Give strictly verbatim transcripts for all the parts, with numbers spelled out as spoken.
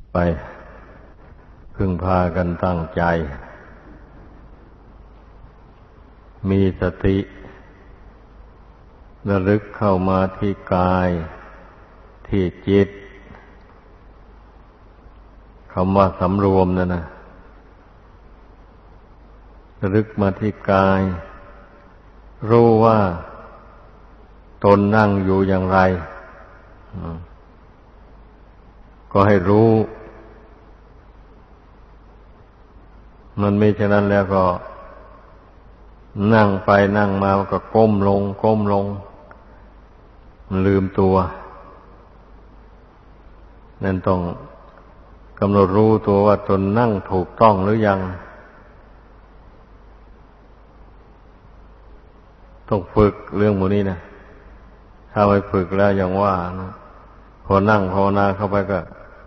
ไปพึงพากันตั้งใจมีสติระลึกเข้ามาที่กายที่จิตคำว่าสำรวมนั่นนะระลึกมาที่กายรู้ว่าตนนั่งอยู่อย่างไรก็ให้รู้มันไม่ฉะนั้นแล้วก็นั่งไปนั่งมาก็ก้มลงก้มลงมันลืมตัวนั่นต้องกำหนดรู้ตัวว่าตนนั่งถูกต้องหรือยังต้องฝึกเรื่องหมู่นี้นะถ้าไม่ฝึกแล้วอย่างว่านะพอนั่งภาวนาเข้าไปก็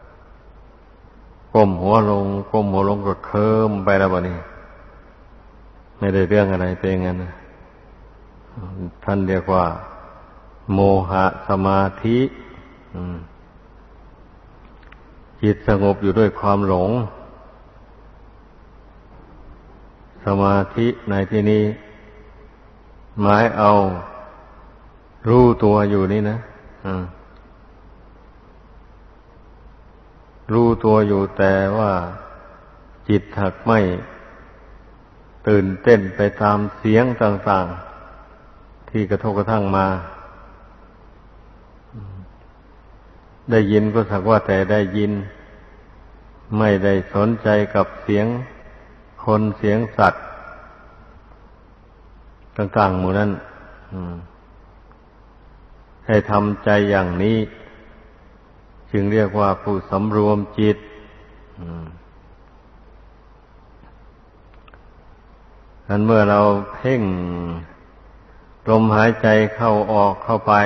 ก้มหัวลงก้มหัวลงก็เคลิ้มไปแล้วบัดนี้ไม่ได้เรื่องอะไรเป็นอย่างนั้นนะท่านเรียกว่าโมหะสมาธิจิตสงบอยู่ด้วยความหลงสมาธิในที่นี้หมายเอารู้ตัวอยู่นี่นะรู้ตัวอยู่แต่ว่าจิตหักไม่ตื่นเต้นไปตามเสียงต่างๆที่กระทบกระทั่งมาได้ยินก็สักว่าแต่ได้ยินไม่ได้สนใจกับเสียงคนเสียงสัตว์ต่างๆหมู่นั้นให้ทำใจอย่างนี้จึงเรียกว่าผู้สำรวมจิตอันเมื่อเราเพ่งลมหายใจเข้าออกเข้าไป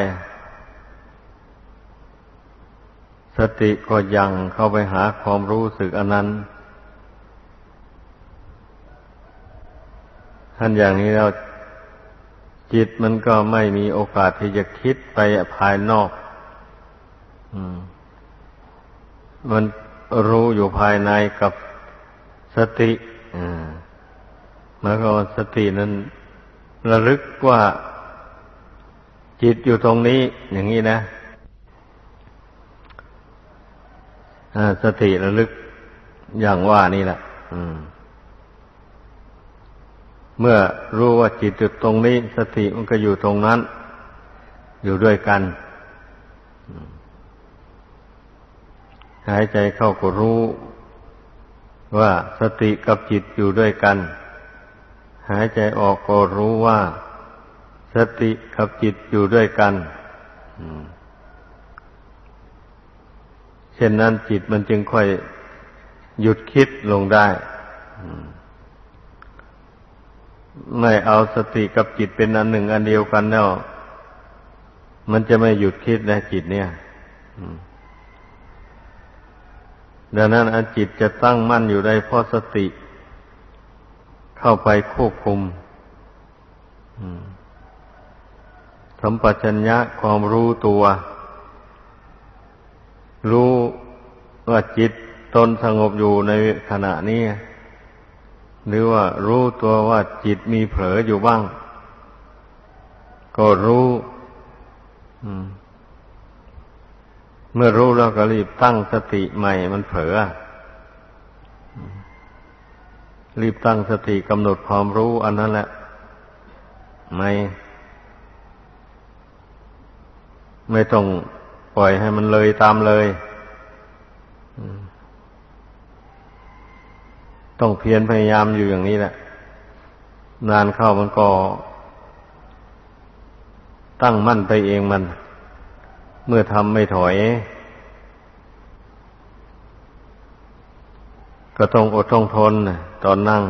สติก็ยังเข้าไปหาความรู้สึกอันนั้นท่านอย่างนี้แล้วจิตมันก็ไม่มีโอกาสที่จะคิดไปภายนอกมันรู้อยู่ภายในกับสติหมายความว่าสตินั้นระลึกว่าจิตอยู่ตรงนี้อย่างนี้นะสติระลึกอย่างว่านี่แหละเมื่อรู้ว่าจิตอยู่ตรงนี้สติมันก็อยู่ตรงนั้นอยู่ด้วยกันหายใจเข้าก็รู้ว่าสติกับจิตอยู่ด้วยกันหายใจออกก็รู้ว่าสติกับจิตอยู่ด้วยกันเช่นนั้นจิตมันจึงค่อยหยุดคิดลงได้ไม่เอาสติกับจิตเป็นอันหนึ่งอันเดียวกันแล้วมันจะไม่หยุดคิดนะจิตเนี่ยดังนั้นอันจิตจะตั้งมั่นอยู่ได้เพราะสติเข้าไปควบคุมสัมปชัญญะความรู้ตัวรู้ว่าจิตตนสงบอยู่ในขณะนี้หรือว่ารู้ตัวว่าจิตมีเผลออยู่บ้างก็รู้เมื่อรู้แล้วก็รีบตั้งสติใหม่มันเผลอรีบตั้งสติกำหนดความรู้อันนั้นแหละไม่ไม่ต้องปล่อยให้มันเลยตามเลยต้องเพียรพยายามอยู่อย่างนี้แหละนานเข้ามันก็ตั้งมั่นไปเองมันเมื่อทำไม่ถอยก็ต้องอดต้องทนตอนนั่ง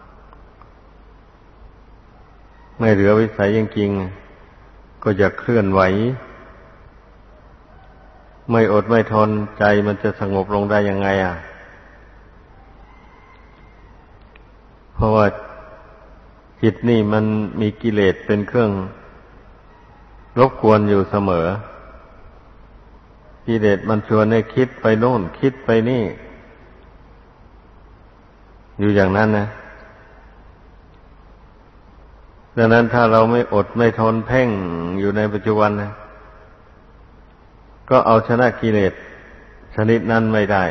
ไม่เหลือวิสัยจริงๆก็อย่าเคลื่อนไหวไม่อดไม่ทนใจมันจะสงบลงได้ยังไงอ่ะเพราะว่าจิตนี่มันมีกิเลสเป็นเครื่องรบกวนอยู่เสมอกิเลสมันชวนให้คิดไปโน่นคิดไปนี่อยู่อย่างนั้นนะดังนั้นถ้าเราไม่อดไม่ทนเพ่งอยู่ในปัจจุบันนะก็เอาชนะกิเลสชนิดนั้นไม่ได้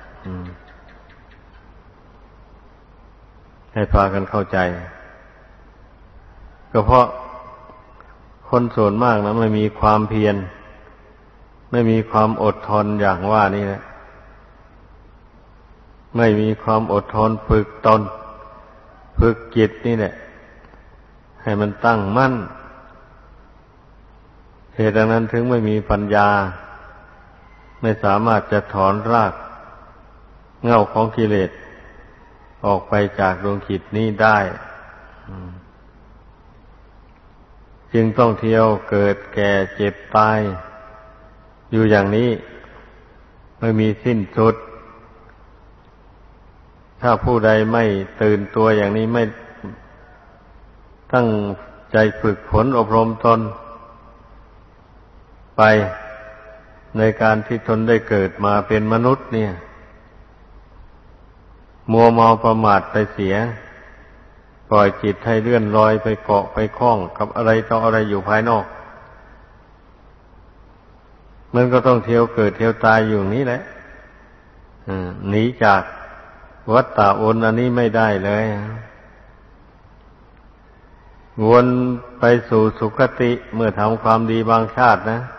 ให้พากันเข้าใจก็เพราะคนส่วนมากนะไม่มีความเพียรไม่มีความอดทนอย่างว่านี่แหละไม่มีความอดทนฝึกตนฝึกจิตนี่แหละให้มันตั้งมั่นเหตุดังนั้นถึงไม่มีปัญญาไม่สามารถจะถอนรากเหง้าของกิเลสออกไปจากดวงจิตนี้ได้จึงต้องเที่ยวเกิดแก่เจ็บตายอยู่อย่างนี้ไม่มีสิ้นสุดถ้าผู้ใดไม่ตื่นตัวอย่างนี้ไม่ตั้งใจฝึกฝนอบรมตนไปในการที่ตนได้เกิดมาเป็นมนุษย์เนี่ยมัวเมาประมาทไปเสียปล่อยจิตให้เลื่อนลอยไปเกาะไปคล้องกับอะไรต่ออะไรอยู่ภายนอกมันก็ต้องเที่ยวเกิดเที่ยวตายอยู่นี้แหละหนีจากวัฏฏะวนอันนี้ไม่ได้เลยวนไปสู่สุคติเมื่อทำความดีบางชาตินะ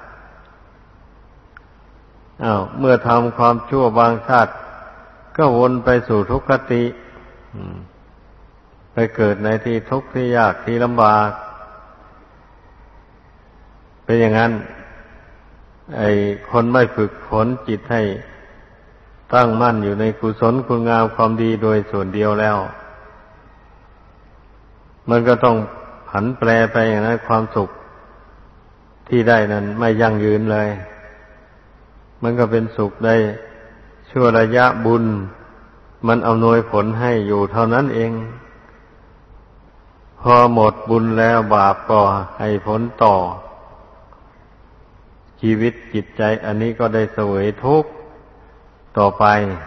อ้าวเมื่อทำความชั่วบางชาติก็วนไปสู่ทุกขติไปเกิดในที่ทุกข์ที่ยากที่ลำบากเป็นอย่างนั้นไอ้คนไม่ฝึกฝนจิตให้ตั้งมั่นอยู่ในกุศลคุณงามความดีโดยส่วนเดียวแล้วมันก็ต้องผันแปรไปอย่างนั้นความสุขที่ได้นั้นไม่ยั่งยืนเลยมันก็เป็นสุขได้ชั่วระยะบุญมันอำนวยผลให้อยู่เท่านั้นเองพอหมดบุญแล้วบาปก็ให้ผลต่อชีวิตจิตใจอันนี้ก็ได้เสวยทุกข์ต่อไป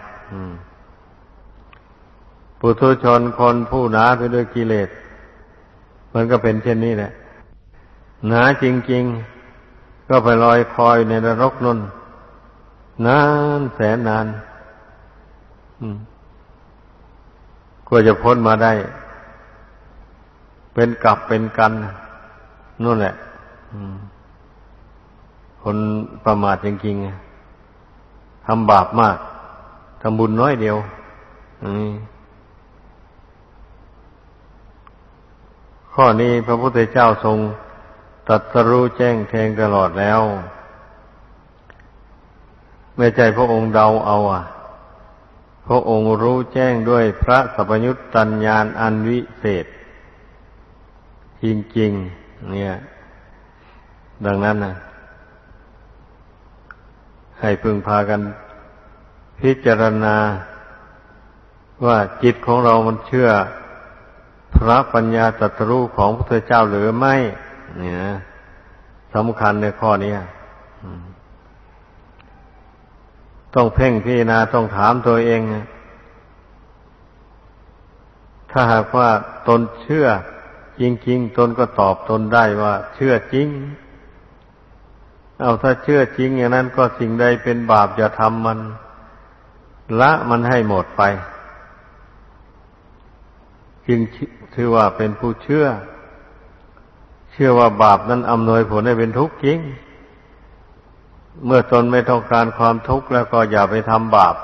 ปุถุชนคนผู้หนาไปด้วยกิเลสมันก็เป็นเช่นนี้แหละหนาจริงๆก็ไปลอยคอยในนรกนั่นนานแสนนานกว่าจะพ้นมาได้เป็นกลับเป็นกันนู่นแหละคนประมาทจริงๆทำบาปมากทำบุญน้อยเดียวข้อนี้พระพุทธเจ้าทรงตรัสรู้แจ้งแทงตลอดแล้วไม่ใช่พระองค์เดาเอาอ่ะพระองค์รู้แจ้งด้วยพระสัพพยุตตัญญาณอันวิเศษจริงๆเนี่ยดังนั้นนะให้พึงพากันพิจารณาว่าจิตของเรามันเชื่อพระปัญญาตรัสรู้ของพระพุทธเจ้าหรือไม่เนี่ยสำคัญในข้อนี้ต้องเพ่งพิจารณาต้องถามตัวเองถ้าหากว่าตนเชื่อจริงๆตนก็ตอบตนได้ว่าเชื่อจริงเอาถ้าเชื่อจริงอย่างนั้นก็สิ่งใดเป็นบาปอย่าทำมันละมันให้หมดไปจึงถือว่าเป็นผู้เชื่อเชื่อว่าบาปนั้นอำนวยผลให้เป็นทุกข์จริงเมื่อตนไม่ต้องการความทุกข์แล้วก็อย่าไปทำบาป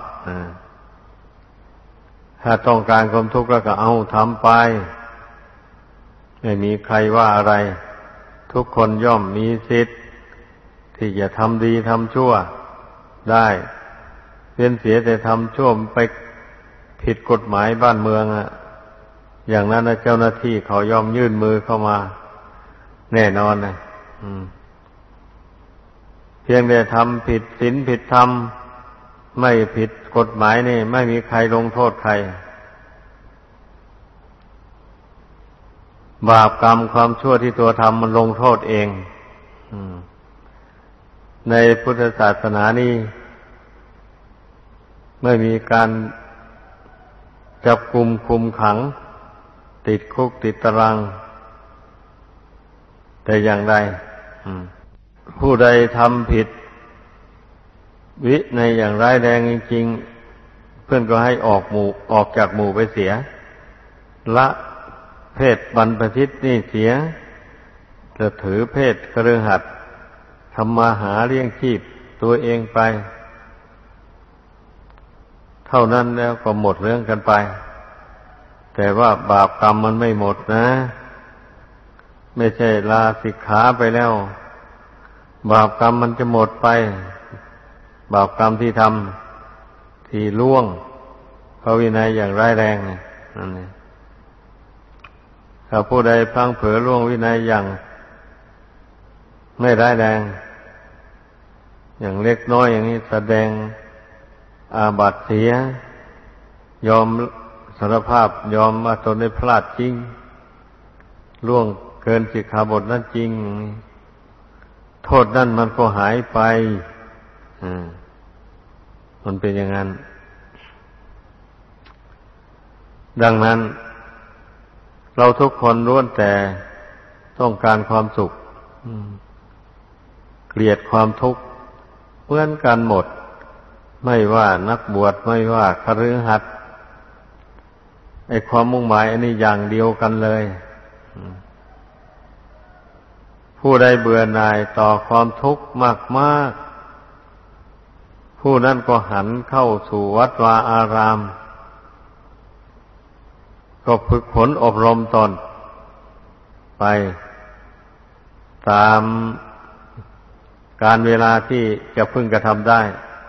ถ้าต้องการความทุกข์แล้วก็เอาทำไปไม่มีใครว่าอะไรทุกคนย่อมมีสิทธิ์ที่จะทำดีทำชั่วได้เป็นเสียแต่ทำชั่วไปผิดกฎหมายบ้านเมืองอ่ะอย่างนั้นนะเจ้าหน้าที่เขายอมยื่นมือเข้ามาแน่นอนนะเพียงแต่ทำผิดศีลผิดธรรมไม่ผิดกฎหมายนี่ไม่มีใครลงโทษใครบาปกรรมความชั่วที่ตัวทำมันลงโทษเองในพุทธศาสนานี้ไม่มีการจับกุมคุมขังติดคุกติดตารางแต่อย่างใดผู้ใดทำผิดวิในอย่างร้ายแรงจริงๆเพื่อนก็ให้ออกหมู่ออกจากหมู่ไปเสียละเพศบรรพชิตนี่เสียจะถือเพศคฤหัสถ์ทำมาหาเลี้ยงชีพตัวเองไปเท่านั้นแล้วก็หมดเรื่องกันไปแต่ว่าบาปกรรมมันไม่หมดนะไม่ใช่ลาสิกขาไปแล้วบาปกรรมมันจะหมดไปบาปกรรมที่ทำที่ล่วงพระวินัยอย่างร้ายแรงนั่นเองถ้าผู้ใดพลั้งเผลอล่วงวินัยอย่างไม่ร้ายแรงอย่างเล็กน้อยอย่างนี้แสดงอาบัติเสียยอมสารภาพยอมว่าตนได้พลาดจริงล่วงเกินสิกขาบทนั้นจริงโทษนั่นมันก็หายไปอืมมันเป็นอย่างนั้นดังนั้นเราทุกคนล้วนแต่ต้องการความสุขเกลียดความทุกข์เหมือนกันหมดไม่ว่านักบวชไม่ว่าคฤหัสถ์ไอ้ความมุ่งหมายอันนี้อย่างเดียวกันเลยผู้ใดเบื่อหน่ายต่อความทุกข์มากๆผู้นั้นก็หันเข้าสู่วัดวาอารามก็ฝึกฝนอบรมตนไปตามการเวลาที่จะพึงกระทำได้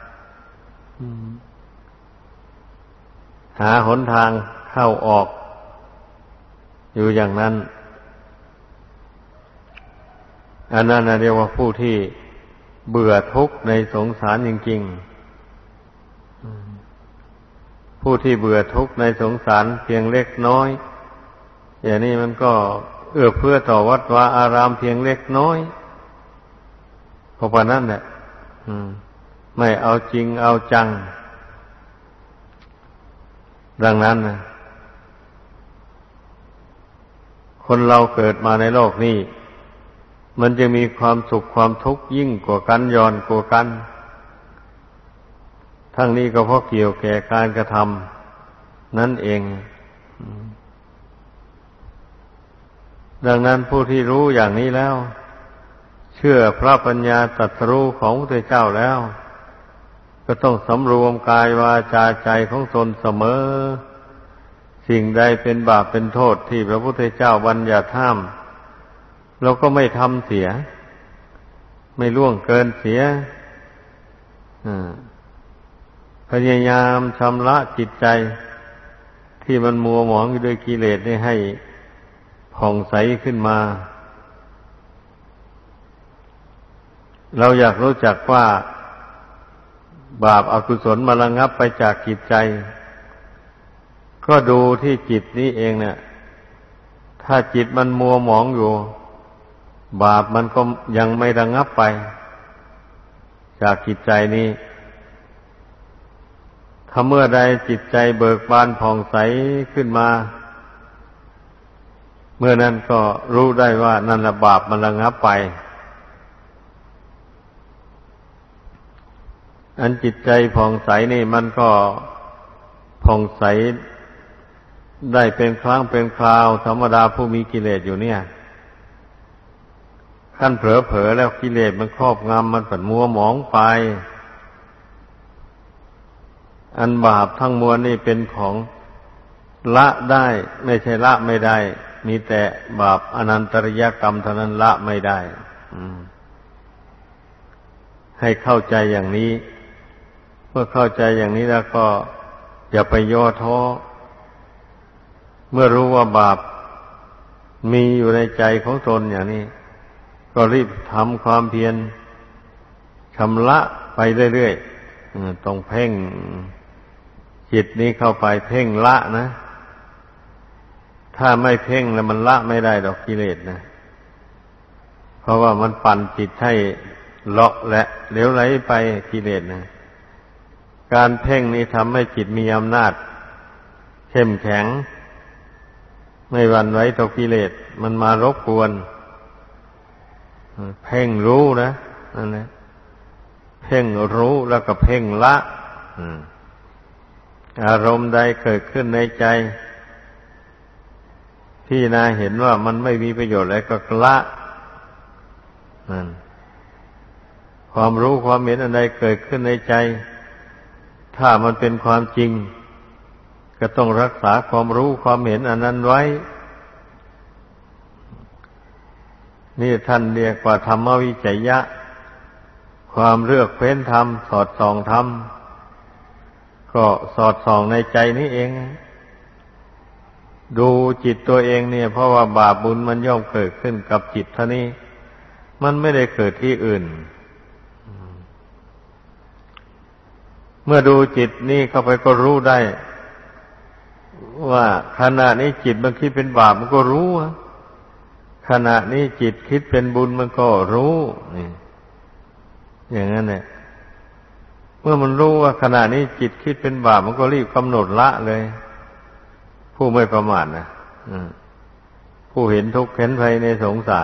หาหนทางเข้าออกอยู่อย่างนั้นอันนั้นเรียกว่าผู้ที่เบื่อทุกข์ในสงสารจริงๆผู้ที่เบื่อทุกข์ในสงสารเพียงเล็กน้อยอย่างนี้มันก็เอื้อเฟื้อต่อวัดวาอารามเพียงเล็กน้อยเพราะฉะนั้นแหละไม่เอาจริงเอาจังดังนั้นนะคนเราเกิดมาในโลกนี้มันจะมีความสุขความทุกข์ยิ่งกว่ากันย้อนกว่ากันทั้งนี้ก็เพราะเกี่ยวแก่การกระทำนั่นเองดังนั้นผู้ที่รู้อย่างนี้แล้วเชื่อพระปัญญาตรัสรู้ของพระพุทธเจ้าแล้วก็ต้องสำรวมกายวาจาใจของตนเสมอสิ่งใดเป็นบาปเป็นโทษที่พระพุทธเจ้าบัญญัติห้ามเราก็ไม่ทำเสียไม่ล่วงเกินเสียพยายามชำระจิตใจที่มันมัวหมองอยู่ด้วยกิเลสนี่ให้ผ่องใสขึ้นมาเราอยากรู้จักว่าบาปอกุศลมาระงับไปจากจิตใจก็ดูที่จิตนี้เองเนี่ยถ้าจิตมันมัวหมองอยู่บาปมันก็ยังไม่ระงับไปจากจิตใจนี้ถ้าเมื่อใดจิตใจเบิกบานผ่องใสขึ้นมาเมื่อนั้นก็รู้ได้ว่านั่นละบาปมันระงับไปอันจิตใจผ่องใสนี่มันก็ผ่องใสได้เป็นครั้งเป็นคราวธรรมดาผู้มีกิเลสอยู่เนี่ยขั้นเผลอๆแล้วกิเลสมันครอบงำมันฝันมัวหมองไปอันบาปทั้งมวลนี่เป็นของละได้ไม่ใช่ละไม่ได้มีแต่บาปอนันตริยกรรมเท่านั้นละไม่ได้ให้เข้าใจอย่างนี้เมื่อเข้าใจอย่างนี้แล้วก็อย่าไปย่อท้อเมื่อรู้ว่าบาปมีอยู่ในใจของตนอย่างนี้ก็รีบทำความเพียรชำระไปเรื่อยๆต้องเพ่งจิตนี้เข้าไปเพ่งละนะถ้าไม่เพ่งแล้วมันละไม่ได้ดอกกิเลสนะเพราะว่ามันปั่นจิตให้เลาะและเหลวไหลไปกิเลสนะการเพ่งนี้ทำให้จิตมีอำนาจเข้มแข็งไม่หวั่นไหวต่อกิเลสมันมารบกวนเพ่งรู้นะนั่นแหละเพ่งรู้แล้วก็เพ่งละอารมณ์ใดเกิดขึ้นในใจที่นาเห็นว่ามันไม่มีประโยชน์แล้วก็ละนั่นความรู้ความเห็นอันใดเกิดขึ้นในใจถ้ามันเป็นความจริงก็ต้องรักษาความรู้ความเห็นอันนั้นไว้นี่ท่านเรียกว่าธรรมวิจยะความเลือกเฟ้นธรรมสอดส่องธรรมก็สอดส่องในใจนี้เองดูจิตตัวเองเนี่ยเพราะว่าบาปบุญมันย่อมเกิดขึ้นกับจิตเท่านี้มันไม่ได้เกิดที่อื่นเมื่อดูจิตนี่เข้าไปก็รู้ได้ว่าขณะนี้จิตมันคิดเป็นบาปมันก็รู้ขณะนี้จิตคิดเป็นบุญมันก็รู้นี่อย่างนั้นแหละเมื่อมันรู้ว่าขณะนี้จิตคิดเป็นบาปมันก็รีบกำหนดละเลยผู้ไม่ประมาทนะผู้เห็นทุกข์เห็นภัยในสงสาร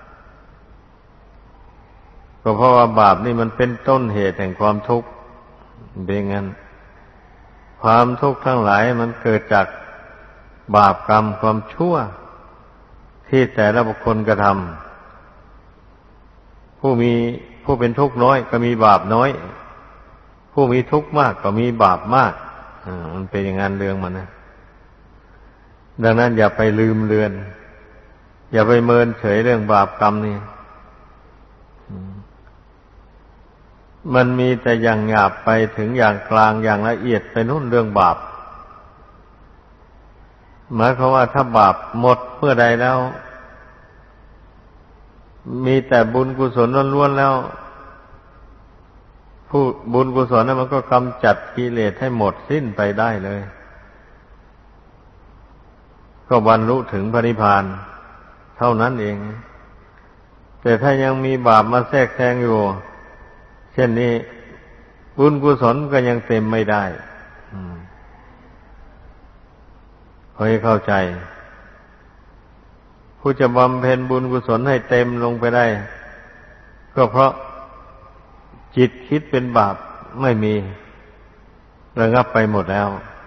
ก็เพราะว่าบาปนี่มันเป็นต้นเหตุแห่งความทุกข์เป็นงั้นความทุกข์ทั้งหลายมันเกิดจากบาปกรรมความชั่วที่แต่ละบุคคลกระทำผู้มีผู้เป็นทุกข์น้อยก็มีบาปน้อยผู้มีทุกข์มากก็มีบาปมากอ่ามันเป็นอย่างนั้นเรื่องมันนะดังนั้นอย่าไปลืมเลือนอย่าไปเมินเฉยเรื่องบาปกรรมนี่มันมีแต่อย่างหยาบไปถึงอย่างกลางอย่างละเอียดไปนู่นเรื่องบาปหมายความว่าถ้าบาปหมดเมื่อใดแล้วมีแต่บุญกุศลล้วนๆแล้วผู้บุญกุศลนั้นมันก็กำจัดกิเลสให้หมดสิ้นไปได้เลยก็บรรลุถึงพระนิพพานเท่านั้นเองแต่ถ้ายังมีบาปมาแทรกแซงอยู่เช่นนี้บุญกุศลก็ยังเต็มไม่ได้ขอให้เข้าใจผู้จะบำเพ็ญบุญกุศลให้เต็มลงไปได้ก็เพราะจิตคิดเป็นบาปไม่มีระงับไปหมดแล้ว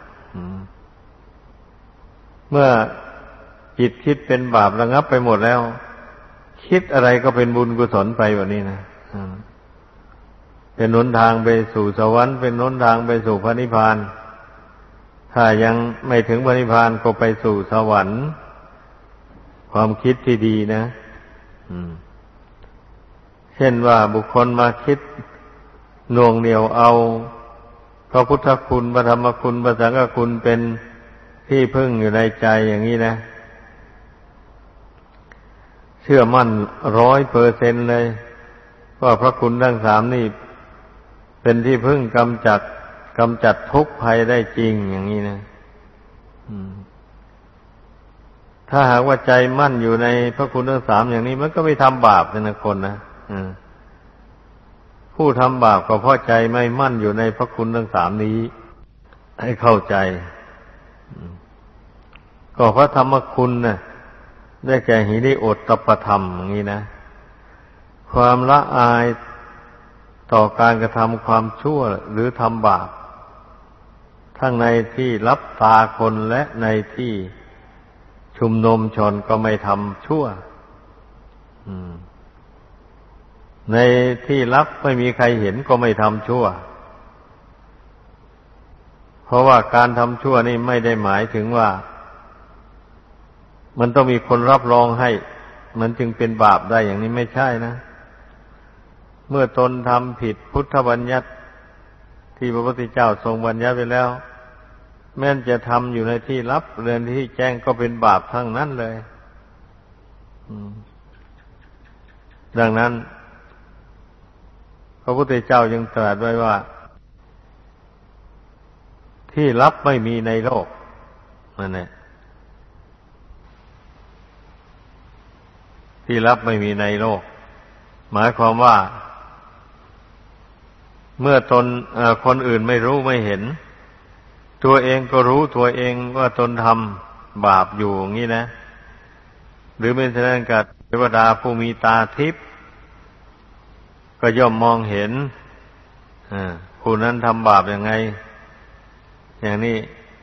เมื่อจิตคิดเป็นบาประงับไปหมดแล้วคิดอะไรก็เป็นบุญกุศลไปแบบนี้นะเป็นหนทางไปสู่สวรรค์เป็นหนทางไปสู่พระนิพพานถ้ายังไม่ถึงพระนิพพานก็ไปสู่สวรรค์ความคิดที่ดีนะเช่นว่าบุคคลมาคิดหน่วงเหนี่ยวเอาพระพุทธคุณพระธรรมคุณพระสังฆคุณเป็นที่พึ่งอยู่ในใจอย่างนี้นะเชื่อมั่นร้อยเปอร์เซ็นต์เลยว่าพระคุณทั้งสามนี่เป็นที่พึ่งกำจัดกำจัดทุกข์ภัยได้จริงอย่างนี้นะถ้าหากว่าใจมั่นอยู่ในพระคุณทั้งสามอย่างนี้มันก็ไม่ทำบาปเลยนะคนนะผู้ทำบาปก็เพราะใจไม่มั่นอยู่ในพระคุณทั้งสามนี้ให้เข้าใจก็พระธรรมคุณน่ะได้แก่หิริโอตตัปปธรรมอย่างนี้นะความละอายต่อการกระทำความชั่วหรือทำบาปทั้งในที่รับตาคนและในที่ชุมนุมชนก็ไม่ทำชั่วในที่ลับไม่มีใครเห็นก็ไม่ทำชั่วเพราะว่าการทำชั่วนี่ไม่ได้หมายถึงว่ามันต้องมีคนรับรองให้มันจึงเป็นบาปได้อย่างนี้ไม่ใช่นะเมื่อตนทำผิดพุทธบัญญัติที่พระพุทธเจ้าทรงบัญญัติไว้แล้วแม้นจะทำอยู่ในที่ลับเรือนที่แจ้งก็เป็นบาปทั้งนั้นเลยดังนั้นพระพุทธเจ้ายังตรัสไว้ว่าที่ลับไม่มีในโลกนั่นแหละที่ลับไม่มีในโลกหมายความว่าเมื่อตนคนอื่นไม่รู้ไม่เห็นตัวเองก็รู้ตัวเองว่าตนทำบาปอยู่อย่างนี้นะหรือเป็นเช่นนั้นกับเทวดาผู้มีตาทิพย์ก็ย่อมมองเห็นผู้นั้นทำบาปยังไงอย่างนี้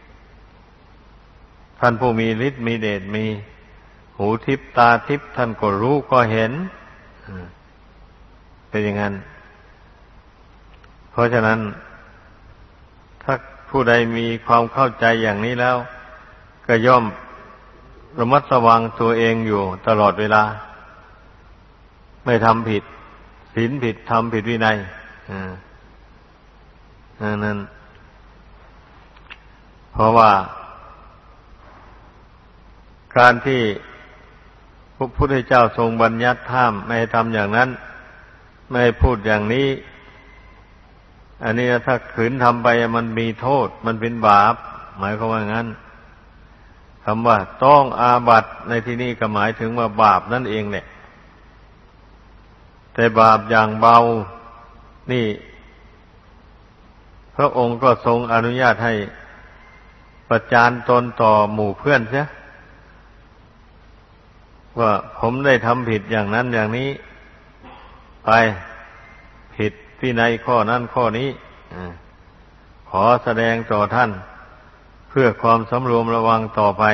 ท่านผู้มีฤทธิ์มีเดชมีหูทิพย์ตาทิพย์ท่านก็รู้ก็เห็นเป็นอย่างนั้นเพราะฉะนั้นถ้าผู้ใดมีความเข้าใจอย่างนี้แล้วก็ย่อมระมัดระวังตัวเองอยู่ตลอดเวลาไม่ทำผิดศีลผิดทำผิดวินัยอ่านั่นเพราะว่าการที่พระพุทธเจ้าทรงบัญญัติห้ามไม่ให้ทำอย่างนั้นไม่ให้พูดอย่างนี้อันนี้ถ้าขืนทำไปมันมีโทษมันเป็นบาปหมายความว่างั้นคำว่าต้องอาบัติในที่นี้ก็หมายถึงว่าบาปนั่นเองแหละแต่บาปอย่างเบานี่พระองค์ก็ทรงอนุญาตให้ประจานตนต่อหมู่เพื่อนเสียว่าผมได้ทำผิดอย่างนั้นอย่างนี้ไปผิดวินัยข้อนั้นข้อนี้ขอแสดงต่อท่านเพื่อความสำรวมระวังต่อไป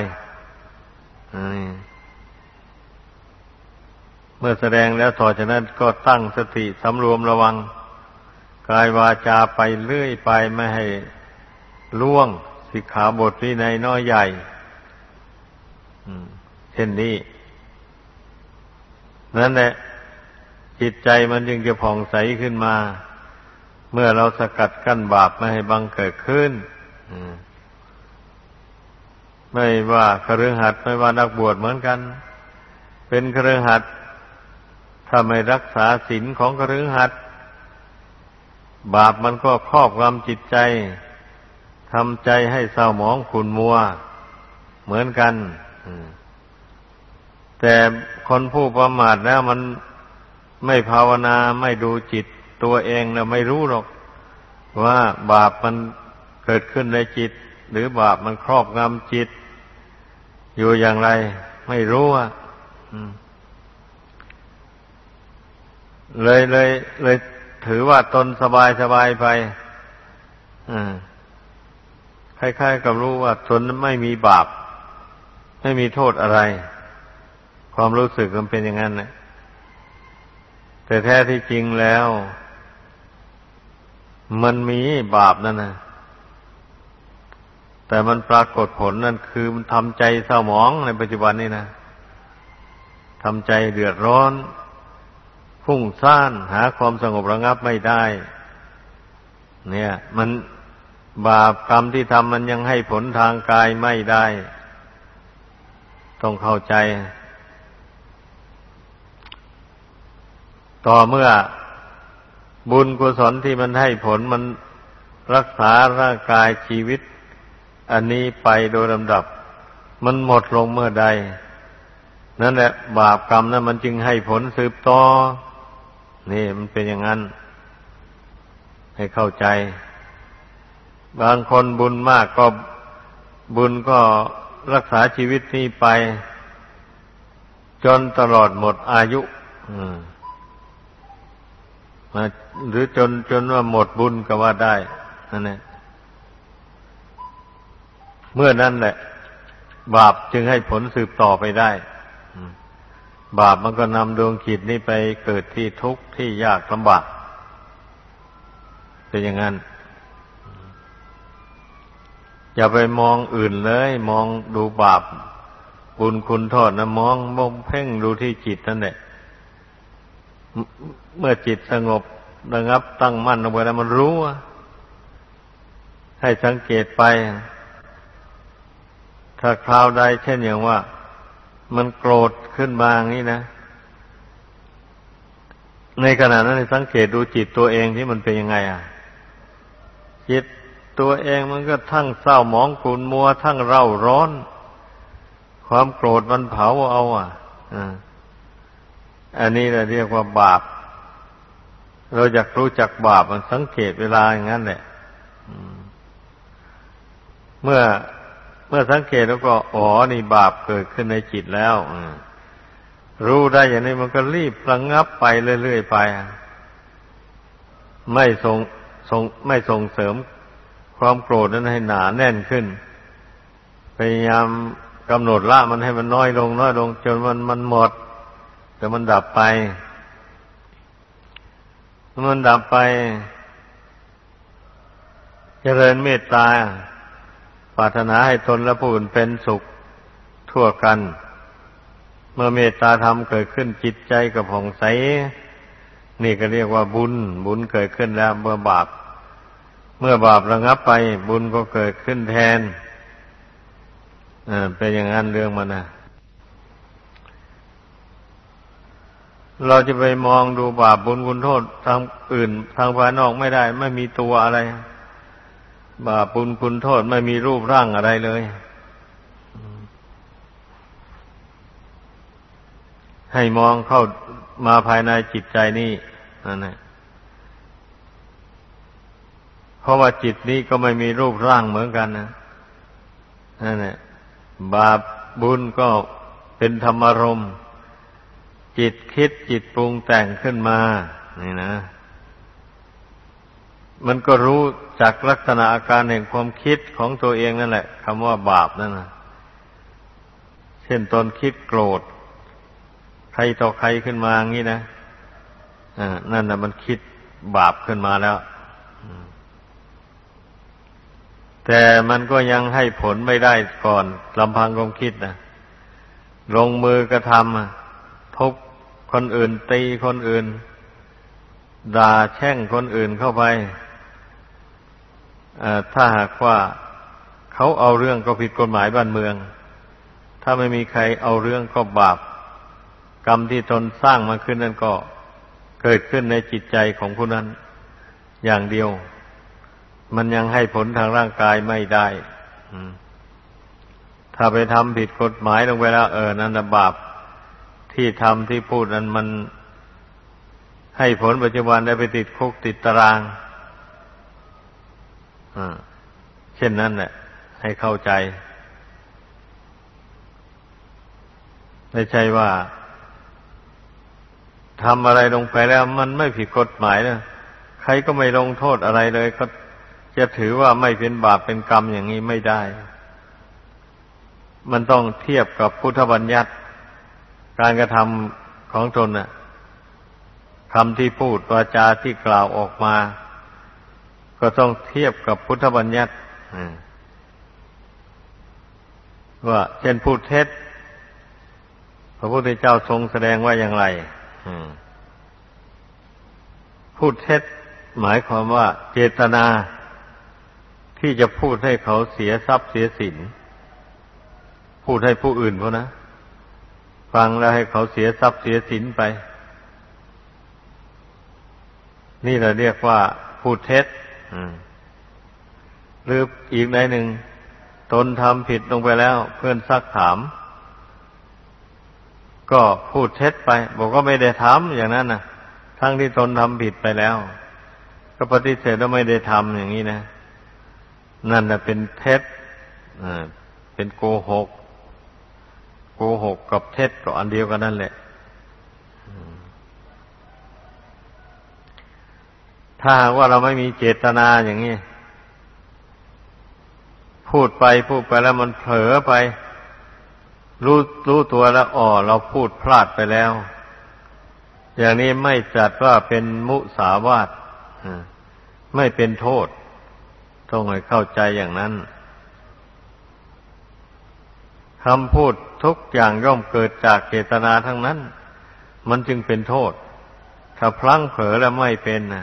เมื่อแสดงแล้วต่อจากนั้นก็ตั้งสติสำรวมระวังกายวาจาไปเรื่อยไปไม่ให้ล่วงสิกขาบทวินัยน้อยใหญ่เช่นนี้นั่นแหละจิตใจมันจึงจะผ่องใสขึ้นมาเมื่อเราสกัดกั้นบาปไม่ให้บังเกิดขึ้นไม่ว่าคฤหัสถ์ไม่ว่านักบวชเหมือนกันเป็นคฤหัสถ์ถ้าไม่รักษาศีลของคฤหัสถ์บาปมันก็ครอบงำจิตใจทำใจให้เศร้าหมองขุ่นมัวเหมือนกันแต่คนผู้ประมาทแล้วมันไม่ภาวนาไม่ดูจิตตัวเองแล้วไม่รู้หรอกว่าบาปมันเกิดขึ้นในจิตหรือบาปมันครอบงำจิตอยู่อย่างไรไม่รู้อ่ะเลยเลยเลยถือว่าตนสบายสบายไปคล้ายๆกับรู้ว่าตนไม่มีบาปไม่มีโทษอะไรความรู้สึกมันเป็นอย่างนั้นนะแต่แท้ที่จริงแล้วมันมีบาปนั่นนะแต่มันปรากฏผลนั่นคือมันทำใจเศร้าหมองในปัจจุบันนี้นะทำใจเดือดร้อนฟุ้งซ่านหาความสงบระงับไม่ได้เนี่ยมันบาปกรรมที่ทำมันยังให้ผลทางกายไม่ได้ต้องเข้าใจต่อเมื่อบุญกุศลที่มันให้ผลมันรักษาร่างกายชีวิตอันนี้ไปโดยลำดับมันหมดลงเมื่อใดนั่นแหละบาปกรรมนั้นมันจึงให้ผลสืบต่อนี่มันเป็นอย่างนั้นให้เข้าใจบางคนบุญมากก็บุญก็รักษาชีวิตนี้ไปจนตลอดหมดอายุหรือจนจนว่าหมดบุญก็ว่าได้นั่นแหละเมื่อนั้นแหละบาปจึงให้ผลสืบต่อไปได้บาปมันก็นำดวงจิตนี้ไปเกิดที่ทุกข์ที่ยากลำบากเป็นอย่างนั้นอย่าไปมองอื่นเลยมองดูบาปบุญคุณโทษนะมองมองเพ่งดูที่จิตนั่นแหละเมื่อจิตสงบระงับตั้งมั่นลงไปแล้วมันรู้ให้สังเกตไปถ้าคราวใดเช่นอย่างว่ามันโกรธขึ้นมาอย่างนี้นะในขณะนั้นให้สังเกตดูจิตตัวเองที่มันเป็นยังไงอ่ะจิตตัวเองมันก็ทั้งเศร้าหมองขุ่นมัวทั้งเร่าร้อนความโกรธมันเผาเอาอ่ะอ่าอันนี้เราเรียกว่าบาปเราอยากรู้จักบาปมันสังเกตเวลาอย่างนั้นแหละเมื่อเมื่อสังเกตแล้วก็อ๋อนี่บาปเกิดขึ้นในจิตแล้วรู้ได้อย่างนี้มันก็รีบระงับไปเรื่อยๆไปไม่ส่งส่งไม่ส่งเสริมความโกรธนั้นให้หนาแน่นขึ้นพยายามกำหนดละมันให้มันน้อยลงน้อยลงจนมันมันหมดแต่มันดับไปมันดับไปเจริญเมตตาปรารถนาให้ตนและผู้อื่นเป็นสุขทั่วกันเมื่อเมตตาธรรมเกิดขึ้นจิตใจก็ผ่องใสนี่ก็เรียกว่าบุญบุญเกิดขึ้นแล้วเมื่อบาปเมื่อบาประงับไปบุญก็เกิดขึ้นแทนอ่าเป็นอย่างนั้นเรื่องมันนะเราจะไปมองดูบาปบุญคุณโทษทางอื่นทางภายนอกไม่ได้ไม่มีตัวอะไรบาปบุญคุณโทษไม่มีรูปร่างอะไรเลยให้มองเข้ามาภายในจิตใจนี่นั่นแหละเพราะว่าจิตนี้ก็ไม่มีรูปร่างเหมือนกันนะนั่นแหละบาปบุญก็เป็นธรรมารมณ์จิตคิดจิตปรุงแต่งขึ้นมานี่นะมันก็รู้จากลักษณะอาการแห่งความคิดของตัวเองนั่นแหละคำว่าบาปนั่นนะเช่นตนคิดโกรธใครต่อใครขึ้นมาอย่างนี้นะอ่านั่นน่ะมันคิดบาปขึ้นมาแล้วแต่มันก็ยังให้ผลไม่ได้ก่อนลำพังความคิดนะลงมือกระทำทุบคนอื่นตีคนอื่นด่าแช่งคนอื่นเข้าไปถ้าหากว่าเขาเอาเรื่องก็ผิดกฎหมายบ้านเมืองถ้าไม่มีใครเอาเรื่องก็บาปกรรมที่ตนสร้างมาขึ้นนั้นก็เกิดขึ้นในจิตใจของผู้นั้นอย่างเดียวมันยังให้ผลทางร่างกายไม่ได้ถ้าไปทำผิดกฎหมายลงไปแล้วเออนั่นน่ะบาปที่ทำที่พูดนั้นมันให้ผลปัจจุบันได้ไปติดคุกติดตารางเช่นนั้นแหละให้เข้าใจไม่ใช่ว่าทำอะไรลงไปแล้วมันไม่ผิดกฎหมายนะใครก็ไม่ลงโทษอะไรเลยก็จะถือว่าไม่เป็นบาปเป็นกรรมอย่างนี้ไม่ได้มันต้องเทียบกับพุทธบัญญัติการกระทำของตนน่ะคำที่พูดวาจาที่กล่าวออกมาก็ต้องเทียบกับพุทธบัญญัติว่าเช่นพูดเท็จพระพุทธเจ้าทรงแสดงว่าอย่างไรพูดเท็จหมายความว่าเจตนาที่จะพูดให้เขาเสียทรัพย์เสียสินพูดให้ผู้อื่นเขานะฟังแล้วให้เขาเสียทรัพย์เสียสินไปนี่เราเรียกว่าพูดเท็จหรืออีกในหนึ่งตนทำผิดลงไปแล้วเพื่อนซักถามก็พูดเท็จไปบอกว่าไม่ได้ทำอย่างนั้นนะทั้งที่ตนทำผิดไปแล้วก็ปฏิเสธว่าไม่ได้ทำอย่างนี้นะนั่นน่ะเป็นเท็จเป็นโกหกโกหกกับเท็จก็อันเดียวกันนั่นแหละถ้าหากว่าเราไม่มีเจตนาอย่างนี้พูดไปพูดไปแล้วมันเผลอไปรู้รู้ตัวแล้วอ๋อเราพูดพลาดไปแล้วอย่างนี้ไม่จัดว่าเป็นมุสาวาทไม่เป็นโทษต้องให้เข้าใจอย่างนั้นคำพูดทุกอย่างย่อมเกิดจากเจตนาทั้งนั้นมันจึงเป็นโทษถ้าพลั้งเผลอแล้วไม่เป็นนะ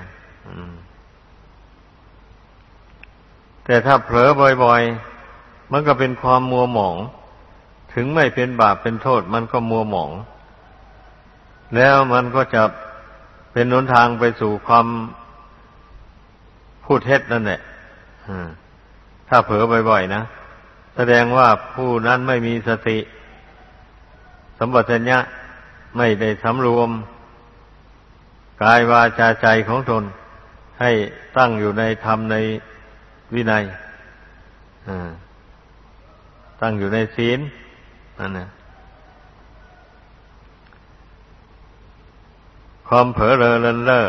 แต่ถ้าเผลอบ่อยๆมันก็เป็นความมัวหมองถึงไม่เป็นบาปเป็นโทษมันก็มัวหมองแล้วมันก็จะเป็นหนทางไปสู่ความพูดเท็จนั่นแหละถ้าเผลอบ่อยๆนะแสดงว่าผู้นั้นไม่มีสติสัมปชัญญะไม่ได้สำรวมกายวาจาใจของตนให้ตั้งอยู่ในธรรมในวินัยตั้งอยู่ในศีลนั่นนะความเผลอเรอเลินเล่อ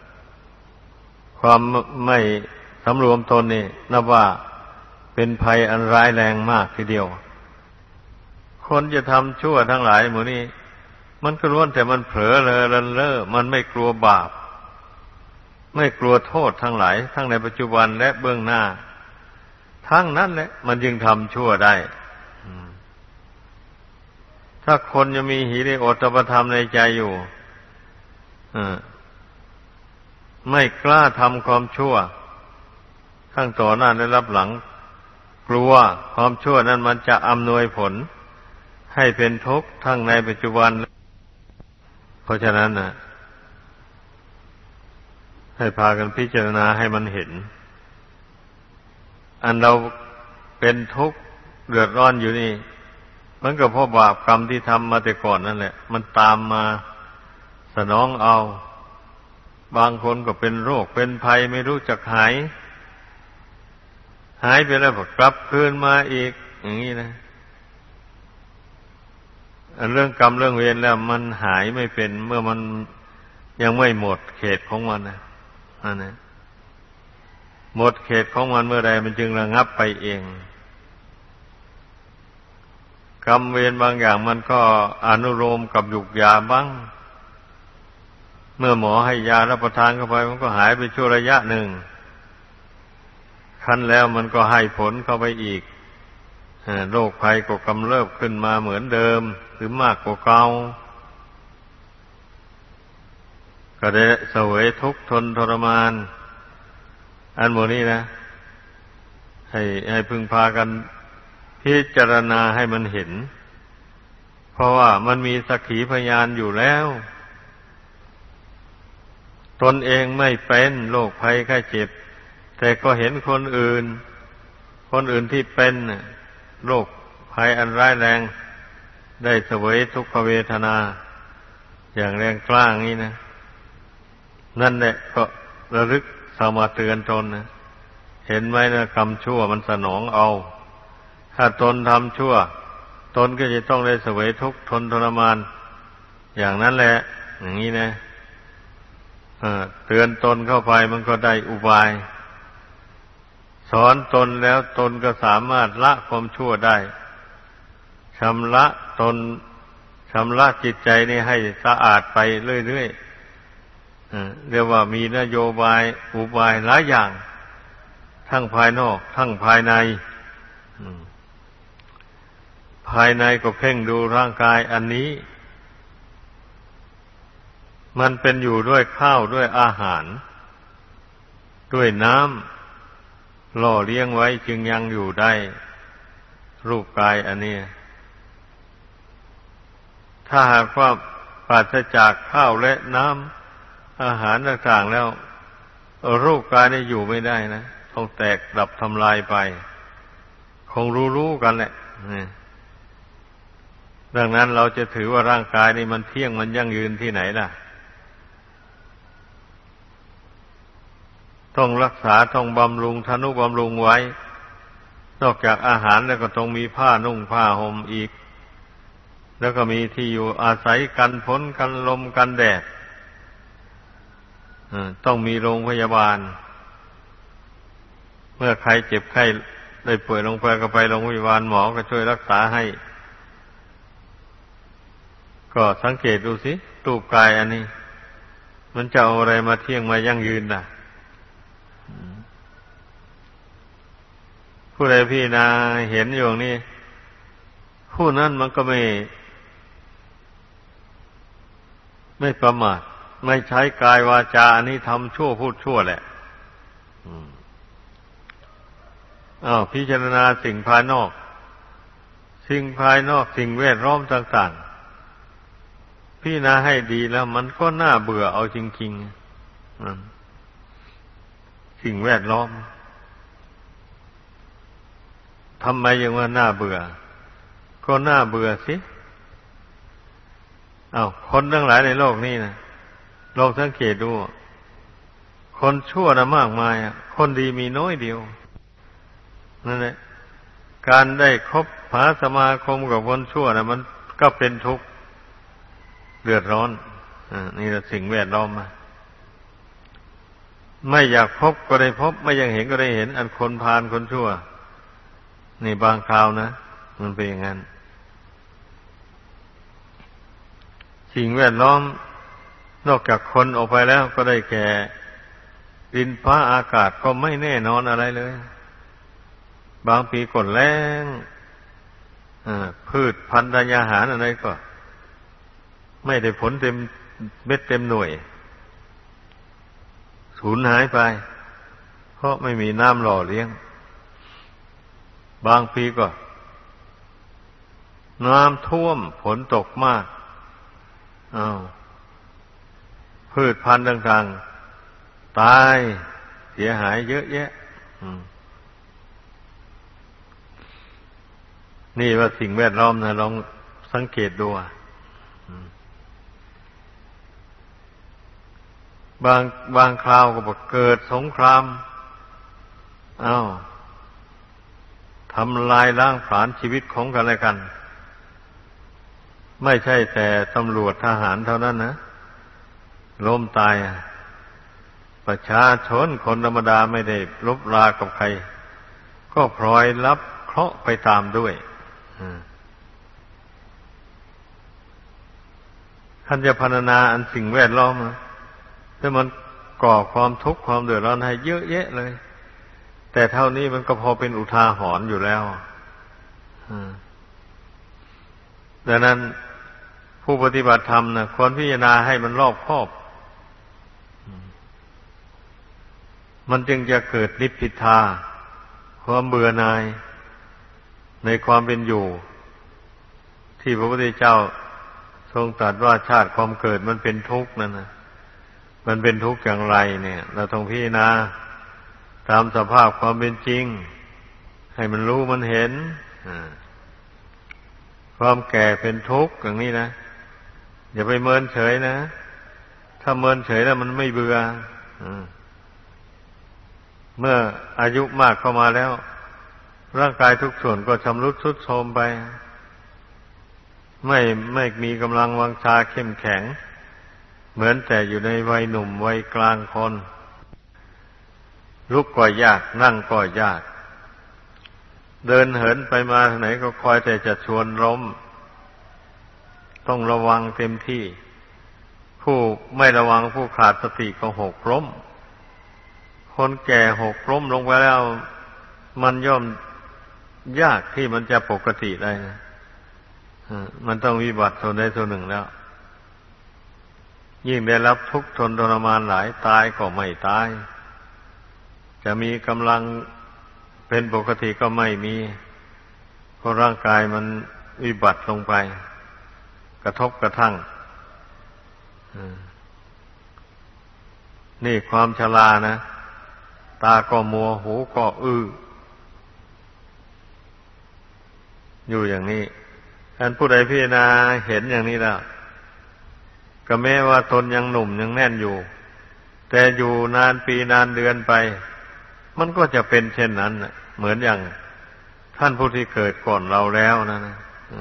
ความไม่สำรวมตนนี่นับว่าเป็นภัยอันร้ายแรงมากทีเดียวคนจะทำชั่วทั้งหลายหมู่นี้มันก็ล้วนแต่มันเผลอเรอเลินเล่อมันไม่กลัวบาปไม่กลัวโทษทั้งหลายทั้งในปัจจุบันและเบื้องหน้าทั้งนั้นแหละมันจึงทำชั่วได้ถ้าคนยังมีหิริโอตปธรรมในใจอยู่ไม่กล้าทำความชั่วทั้งต่อหน้าและรับหลังกลัวความชั่วนั้นมันจะอำนวยผลให้เป็นทุกข์ทั้งในปัจจุบันเพราะฉะนั้นนะให้พากันพิจารณาให้มันเห็นอันเราเป็นทุกข์เดือดร้อนอยู่นี่มันก็เพราะบาปกรรมที่ทำมาแต่ก่อนนั่นแหละมันตามมาสนองเอาบางคนก็เป็นโรคเป็นภัยไม่รู้จักหายหายไปแล้วก็กลับคืนมาอีกอย่างนี้นะอันเรื่องกรรมเรื่องเวรแล้วมันหายไม่เป็นเมื่อมันยังไม่หมดเขตของมันนะอันนั้นหมดเขตของมันเมื่อใดมันจึงระงับไปเองกรรมเวรบางอย่างมันก็อนุโลมกับหยุกยาบ้างเมื่อหมอให้ยารับประทานเข้าไปมันก็หายไปชั่วระยะหนึ่งคั้นแล้วมันก็ให้ผลเข้าไปอีกโรคภัยก็กำเริบขึ้นมาเหมือนเดิมหรือมากกว่าเก่าก็ได้เสวยทุกข์ทนทรมานอันโมนี้นะให้ให้พึงพากันพิจารณาให้มันเห็นเพราะว่ามันมีสักขีพยานอยู่แล้วตนเองไม่เป็นโรคภัยไข้เจ็บแต่ก็เห็นคนอื่นคนอื่นที่เป็นโรคภัยอันร้ายแรงได้เสวยทุกขเวทนาอย่างแรงกล้างี้นะนั่นแหละก็ระลึกสมาเตือนตนนะเห็นไหมนะกรรมชั่วมันสนองเอาถ้าตนทำชั่วตนก็จะต้องได้เสวยทุกข์ทนทรมานอย่างนั้นแหละอย่างนี้นะเตือนตนเข้าไปมันก็ได้อุบายสอนตนแล้วตนก็สามารถละความชั่วได้ชำระตนชำระจิตใจนี่ให้สะอาดไปเรื่อยๆเรียกว่ามีนโยบายอุบายหลายอย่างทั้งภายนอกทั้งภายในภายในก็เพ่งดูร่างกายอันนี้มันเป็นอยู่ด้วยข้าวด้วยอาหารด้วยน้ำหล่อเลี้ยงไว้จึงยังอยู่ได้รูปกายอันนี้ถ้าหากว่าปราศจากข้าวและน้ำอาหารต่างๆแล้วรูปกายนี่อยู่ไม่ได้นะต้องแตกดับทำลายไปคงรู้ๆกันแหละดังนั้นเราจะถือว่าร่างกายนี่มันเที่ยงมันยั่งยืนที่ไหนล่ะต้องรักษาต้องบำรุงทนุบำรุงไว้นอกจากอาหารแล้วก็ต้องมีผ้านุ่งผ้าห่มอีกแล้วก็มีที่อยู่อาศัยกันฝนกันลมกันแดดต้องมีโรงพยาบาลเมื่อใครเจ็บไข้ได้ป่วยลงไปก็ไปโรงพยาบาลหมอก็ช่วยรักษาให้ก็สังเกตดูสิรูปกายอันนี้มันจะเอาอะไรมาเที่ยงมายั่งยืนน่ะผู้ใดพี่นาเห็นอยู่นี่ผู้นั้นมันก็ไม่ไม่ประมาทไม่ใช้กายวาจาอันนี้ทำชั่วพูดชั่วแหละอ้าวพิจารณาสิ่งภายนอกสิ่งภายนอกสิ่งแวดล้อมต่างๆพี่นาให้ดีแล้วมันก็น่าเบื่อเอาจริงๆสิ่งแวดล้อมทำไมยังว่าน่าเบื่อก็น่าเบื่อสิอ้าวคนทั้งหลายในโลกนี้นะลองสังเกตดูคนชั่วนะมากมายคนดีมีน้อยเดียวนั่นแหละการได้คบหาสมาคมกับคนชั่วนะมันก็เป็นทุกข์เดือดร้อนอ่านี่แหละสิ่งแวดล้อมมาไม่อยากพบก็ได้พบไม่อยากเห็นก็ได้เห็นอันคนพาลคนชั่วนี่บางคราวนะมันเป็นอย่างนั้นสิ่งแวดล้อมนอกจากคนออกไปแล้วก็ได้แก่ดินฟ้าอากาศก็ไม่แน่นอนอะไรเลยบางปีก็แล้งพืชพันธุ์อาหารอะไรก็ไม่ได้ผลเต็มเม็ดเต็มหน่วยสูญหายไปเพราะไม่มีน้ำหล่อเลี้ยงบางปีก็น้ำท่วมฝนตกมากอ้าวพืชพันธุ์ต่างๆตายเสียหายเยอะแยะนี่ว่าสิ่งแวดล้อมนะลองสังเกตดูบางบางคราวก็บอกเกิดสงครามอ้าวทำลายล้างผลาญชีวิตของกันและกันไม่ใช่แต่ตำรวจทหารเท่านั้นนะล้มตายประชาชนคนธรรมดาไม่ได้ลบรากับใครก็พลอยรับเคราะห์ไปตามด้วยท่านจะพรรณนาอันสิ่งแวดล้อมแต่มันก่อความทุกข์ความเดือดร้อนให้เยอะแยะเลยแต่เท่านี้มันก็พอเป็นอุทาหรณ์อยู่แล้วดังนั้นผู้ปฏิบัติธรรมนะควรพิจารณาให้มันรอบคอบมันจึงจะเกิดนิพพิทาความเบื่อหน่ายในความเป็นอยู่ที่พระพุทธเจ้าทรงตรัสว่าชาติความเกิดมันเป็นทุกข์นั่นนะมันเป็นทุกข์อย่างไรเนี่ยเราต้องพิจารณาตามสภาพความเป็นจริงให้มันรู้มันเห็นความแก่เป็นทุกข์อย่างนี้นะอย่าไปเมินเฉยนะถ้าเมินเฉยแล้วมันไม่เบื่อเมื่ออายุมากเข้ามาแล้วร่างกายทุกส่วนก็ชำรุดทรุดโทรมไปไม่ไม่มีกำลังวังชาเข้มแข็งเหมือนแต่อยู่ในวัยหนุ่มวัยกลางคนลุกก็ยากนั่งก็ยากเดินเหินไปมาทางไหนก็คอยแต่จะชวนล้มต้องระวังเต็มที่ผู้ไม่ระวังผู้ขาดสติก็หกล้มคนแก่หกล้มลงไปแล้วมันย่อมยากที่มันจะปกติได้นะมันต้องวิบัติส่วนใดส่วนหนึ่งแล้วยิ่งได้รับทุกข์ทนทรมานหลายตายก็ไม่ตายจะมีกำลังเป็นปกติก็ไม่มีเพราะร่างกายมันวิบัติลงไปกระทบกระทั่งนี่ความชรานะตาก็มัวหูก็อื้ออยู่อย่างนี้ท่านผู้ใดพิจารณาเห็นอย่างนี้แล้วก็แม้ว่าตนยังหนุ่มยังแน่นอยู่แต่อยู่นานปีนานเดือนไปมันก็จะเป็นเช่นนั้นเหมือนอย่างท่านผู้ที่เกิดก่อนเราแล้วนะนะ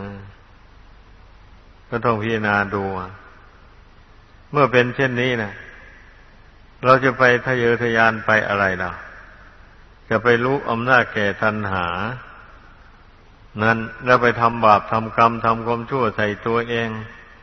ก็ต้องพิจารณาดูเมื่อเป็นเช่นนี้นะเราจะไปทะเยอทะยานไปอะไรล่ะจะไปรู้อำนาจแก่ตัณหานั้นแล้วไปทำบาปทำกรรมทำความชั่วใส่ตัวเอง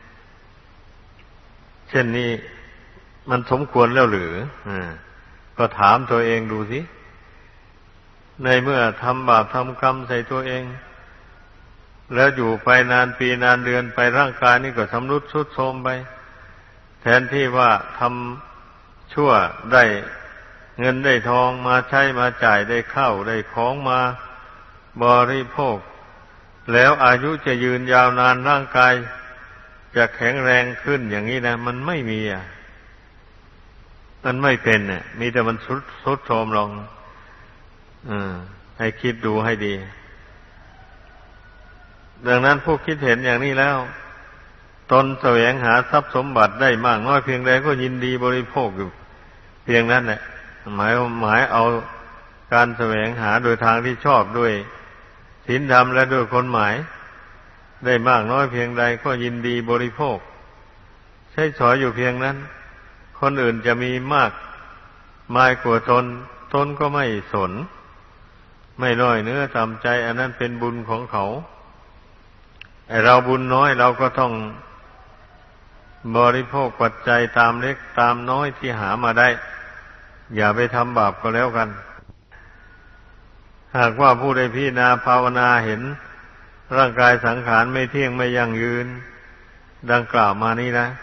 เช่นนี้มันสมควรแล้วหรืออ่าก็ถามตัวเองดูสิในเมื่อทำบาปทำกรรมใส่ตัวเองแล้วอยู่ไปนานปีนานเดือนไปร่างกายนี่ก็ชำรุดทรุดโทรมไปแทนที่ว่าทำชั่วได้เงินได้ทองมาใช้มาจ่ายได้ข้าวได้ของมาบริโภคแล้วอายุจะยืนยาวนานร่างกายจะแข็งแรงขึ้นอย่างนี้นะมันไม่มีอ่ะมันไม่เป็นเนี่ยมีแต่มันทรุดทรุดโทรมลงอืมให้คิดดูให้ดีดังนั้นผู้คิดเห็นอย่างนี้แล้วตนแสวงหาทรัพย์สมบัติได้มากน้อยเพียงใดก็ยินดีบริโภคอยู่เพียงนั้นแหละหมายหมายเอาการแสวงหาโดยทางที่ชอบด้วยศีลธรรมและด้วยคนหมายได้มากน้อยเพียงใดก็ยินดีบริโภคใช้สอยอยู่เพียงนั้นคนอื่นจะมีมากมายกว่าตนตนก็ไม่สนไม่น้อยเนื้อต่ำใจอันนั้นเป็นบุญของเขาไอเราบุญน้อยเราก็ต้องบริโภคปัจจัยตามเล็กตามน้อยที่หามาได้อย่าไปทำบาปก็แล้วกันหากว่าผู้ใดพิจารณาภาวนาเห็นร่างกายสังขารไม่เที่ยงไม่ยั่งยืนดังกล่าวมานี้นะ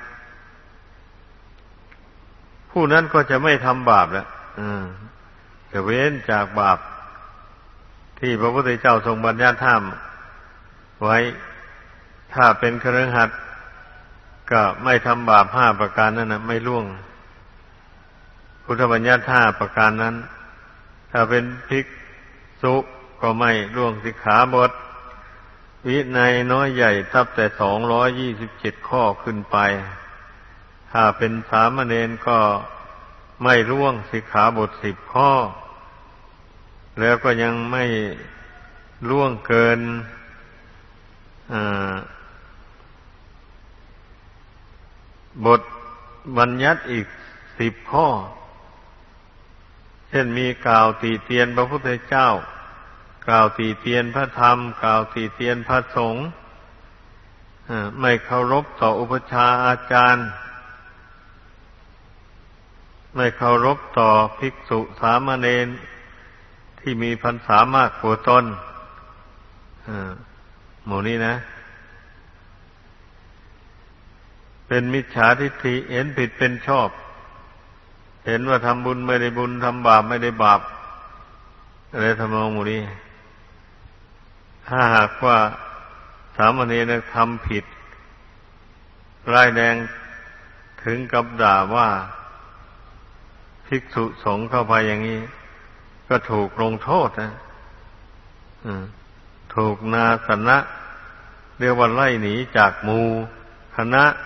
ผู้นั้นก็จะไม่ทำบาปแล้วจะเว้นจากบาปที่พระพุทธเจ้าทรงบัญญัติห้ามไว้ถ้าเป็นคฤหัสถ์ก็ไม่ทำบาปห้าประการนั้นนะไม่ล่วงพุทธบัญญัติห้าประการนั้นถ้าเป็นภิกษุก็ไม่ล่วงสิกขาบทวินัยน้อยใหญ่ทับแต่สองร้อยยี่สิบเจ็ดข้อขึ้นไปถ้าเป็นสามเณรก็ไม่ล่วงสิกขาบทสิบข้อแล้วก็ยังไม่ล่วงเกินบทบัญญัติอีกสิบข้อเช่นมีกล่าวตีเตียนพระพุทธเจ้ากล่าวตีเตียนพระธรรมกล่าวตีเตียนพระสงฆ์ไม่เคารพต่ออุปชฌาย์อาจารย์ไม่เคารพต่อภิกษุสามเณรที่มีพรรษามากกว่าตนหมู่นี้นะเป็นมิจฉาทิฏฐิเห็นผิดเป็นชอบเห็นว่าทำบุญไม่ได้บุญทำบาปไม่ได้บาปอะไรทำนองหมู่นี้ถ้าหากว่าสามเณรทำผิดร้ายแรงถึงกับด่าว่าภิกษุสงฆ์เข้าไปอย่างนี้ก็ถูกลงโทษนะถูกนาสนะเรียกว่าไล่หนีจากหมู่คณะ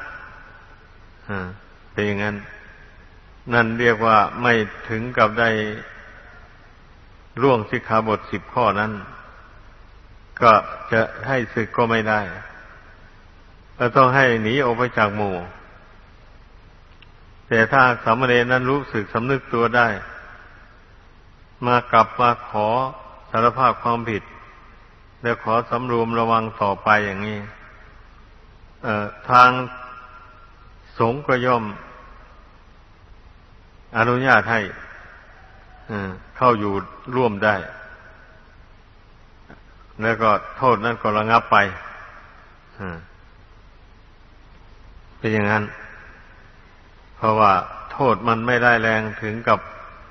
เป็นอย่างนั้นนั่นเรียกว่าไม่ถึงกับได้ล่วงสิกขาบทสิบข้อนั้นก็จะให้สึกก็ไม่ได้เราต้องให้หนีออกไปจากหมู่แต่ถ้าสามเณรนั้นรู้สึกสำนึกตัวได้มากลับมาขอสารภาพความผิดแล้วขอสำรวมระวังต่อไปอย่างนี้ทางสงฆ์ก็ย่อมอนุญาตให้เข้าอยู่ร่วมได้แล้วก็โทษนั้นก็ระงับไปเป็นอย่างนั้นเพราะว่าโทษมันไม่ได้แรงถึงกับ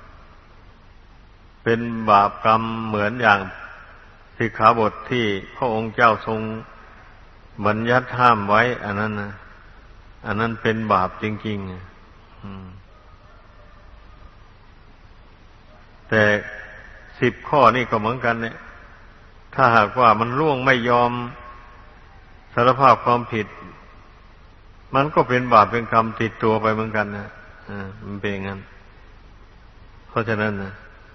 เป็นบาปกรรมเหมือนอย่างสิกขาบทที่พระองค์เจ้าทรงบัญญัติห้ามไว้อันนั้นนะอันนั้นเป็นบาปจริงๆแต่สิบข้อนี่ก็เหมือนกันเนี่ยถ้าหากว่ามันล่วงไม่ยอมสารภาพความผิดมันก็เป็นบาปเป็นกรรมติดตัวไปเหมือนกันนะอ่ามันเป็นอย่างนั้นเพราะฉะนั้นนะ